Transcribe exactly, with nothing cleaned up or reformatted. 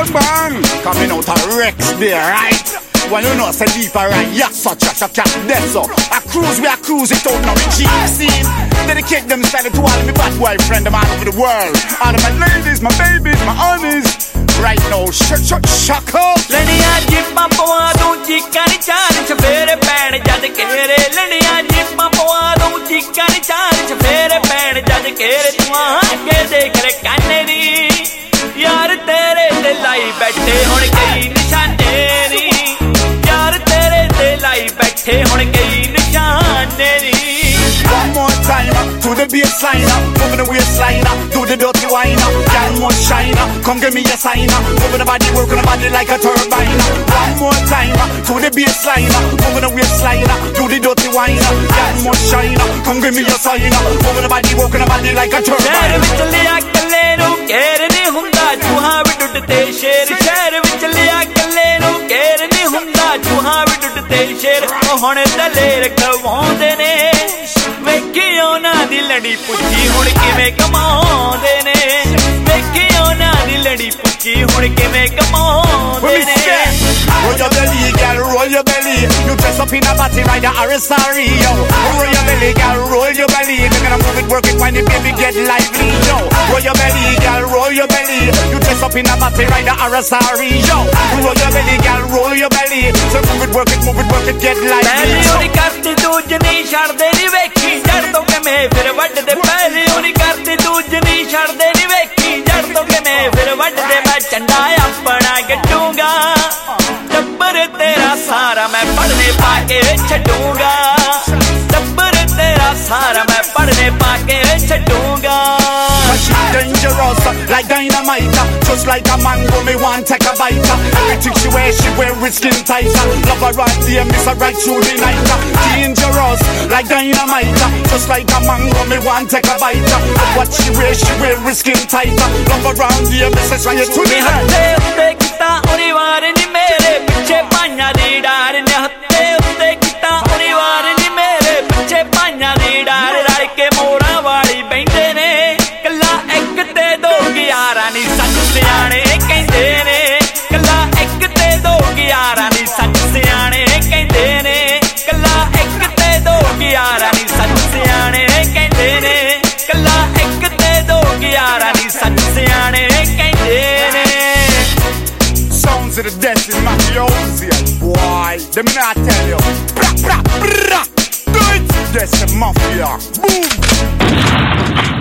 bang bang. Coming out a Rex there, right? Well, you know, say deeper right, yes, so trash a cat, that's so. I cruise, we are cruise it out now, the G scene. Dedicate them style to all of my bad boyfriend, them all over the world. All of my ladies, my babies, my honeys. Right now, shut, shut, shut up. Ladiya jippa pwa do chikkani char chfere pain jad kere. Ladiya jippa pwa do chikkani char chfere pain jad kere. Tu aake dekh le kanne di yaar tere te lai baithe hun kei nishane ni. Yaar tere te lai baithe hun kei nishane ni. One more time, to the baseline, moving the waistline, do the dirty wine, girl must shine, come give me a sign, moving the body, working the body like a turbine. One more time, to the baseline, moving the waistline, do the dirty wine, girl must shine, come give me a sign, moving the body, working the body like a turbine. शहर विच लिया कल्ले नू केर नहीं हुंदा चूहा भी डुੱਟਦੇ शेर. शहर विच लिया कल्ले नू केर नहीं हुंदा चूहा भी डुੱਟਦੇ शेर. ओ हुण दलेर कवाउंदे ने ਵੇਖੀ ਉਹਨਾਂ ਦੀ ਲੜੀ ਪੁੱਛੀ ਹੁਣ ਕਿਵੇਂ ਕਮਾਉਂਦੇ ਨੇ. ਵੇਖੀ ਉਹਨਾਂ ਦੀ ਲੜੀ ਪੁੱਛੀ ਹੁਣ ਕਿਵੇਂ ਕਮਾਉਂਦੇ ਨੇ. Roll your belly, girl, roll your belly. You dress up in a party rider or a sorry, yo. Roll your belly, girl, roll your belly. They're gonna move it, work it, when the baby get lively, yo. Roll your belly, girl, roll your belly. You dress up in a party rider or a sorry, yo. Roll your belly, girl, roll your belly. So move it, work it, move it, work it, get lively. ਪਹਿਲੀ ਉਹਦੀ ਕਰਦੀ ਦੂਜ ਨਹੀਂ ਛੱਡਦੇ ਨੀ ਵੇਖੀ ਜੜ ਤੋਂ ਕਿਵੇਂ ਫਿਰ ਵੱਢਦੇ. ਪਹਿਲੀ ਉਹਦੀ ਕਰਦੀ ਦੂਜ ਨਹੀਂ ਛੱਡਦੇ ਨੀ ਵੇਖੀ ਜੜ ਤੋਂ ਕਿਵੇਂ ਫਿਰ ਵੱਢਦੇ. ਮੈਂ ਝੰਡਾ ਆਪਣਾ ਗੱਡੂਗਾ ਟੱਬਰ ਤੇਰਾ ਸਾਰਾ ਮੈਂ ਪੜਨੇ ਪਾ ਕੇ ਛੱਡੂਗਾ. ਟੱਬਰ ਤੇਰਾ ਸਾਰਾ ਮੈਂ ਪੜਨੇ ਪਾ ਕੇ ਛੱਡੂਗਾ. She's dangerous, like dynamite. Just like a mango, me want take a bite. Everything she wear, she wear it skin tight. Love her right there, miss her right through the night. Dangerous, like dynamite. Just like a mango, me want take a bite. What she wear, she wear it skin tight. Love her round here, miss her right through the night. ਹੱਥੇ ਉੱਤੇ ਕੀਤਾ ਉਹਨੇ ਵਾਰ ਨੀ ਮੇਰੇ ਪਿੱਛੇ ਪਾਈਆਂ ਦੀ ਡਾਰ ਨੇ. ਹੱਥੇ ਉੱਤੇ ਕੀਤਾ ਉਹਨੇ ਵਾਰ ਨੀ ਮੇਰੇ ਪਿੱਛੇ ਪਾਈਆਂ ਦੀ ਡਾਰ. ਰਲ ਕੇ ਮੋਰਾਂ ਵਾਲੀ ਬੈਠੇ ਨੇ ਕੱਲਾ ਇੱਕ ਤੇ ਦੋ ਗਿਆਰਾਂ ਨੀ ਸੱਚ ਸਿਆਣੇ ਕਹਿੰਦੇ ਨੇ. ਕੱਲਾ ਇੱਕ ਤੇ ਦੋ ਗਿਆਰਾਂ ਨੀ ਸੱਚ ਸਿਆਣੇ ਕਹਿੰਦੇ ਨੇ. ਕੱਲਾ ਇੱਕ ਤੇ ਦੋ ਗਿਆਰਾਂ ਨੀ ਸੱਚ ਸਿਆਣੇ ਕਹਿੰਦੇ ਨੇ. ਕੱਲਾ ਇੱਕ ਤੇ ਦੋ ਗਿਆਰਾਂ ਨੀ ਸੱਚ ਸਿਆਣੇ ਕਹਿੰਦੇ ਨੇ. Sounds of the Destiny Mafiosi, boy. Let me not tell you. Bra, bra, bra. Do it. Destiny Mafia. Boom.